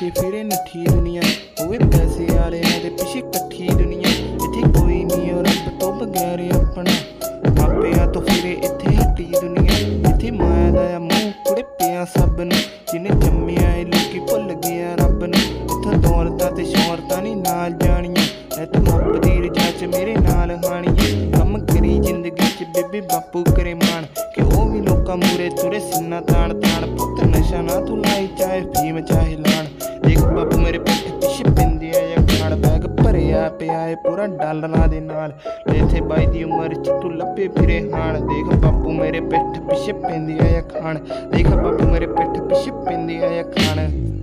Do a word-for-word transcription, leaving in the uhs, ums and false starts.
पिछे फिरे नठी दुनिया, होवे पैसे वालियां दे पिछे कट्ठी दुनिया। इत्थे कोई नहीं और रब तो बगैर अपना, मापियां तो फिरे इत्थे हट्टी दुनिया। इत्थे माया दा मूंह कुड़े पिया सब नूं, जिन्हें जम्मिया ए लोकी भुल गया रब नूं। इत्थों दौलतां ते शोहरतां नी नाल जानियां, ऐ तू रब दी रजा च मेरे नाल हानियां। कम करी जिंदगी च बेबे बापू करे मान, कि ओ भी लोकां मूरे तुरे सीना तान तान। पुत्त नशा ना तू लाई चाहे फीम चाहे लान, देख बापू मेरे पिठ पिछे पैंदे आ यखान। बैग भरिया पिया ए पूरा डालरां दे नाल, ते इत्थे बाई दी उमर च तू लब्भे फिरे हान। देख बापू मेरे पिठ पिछे पैंदे आ यखान, देख बापू मेरे पिठ पिछे पैंदे आ यखान।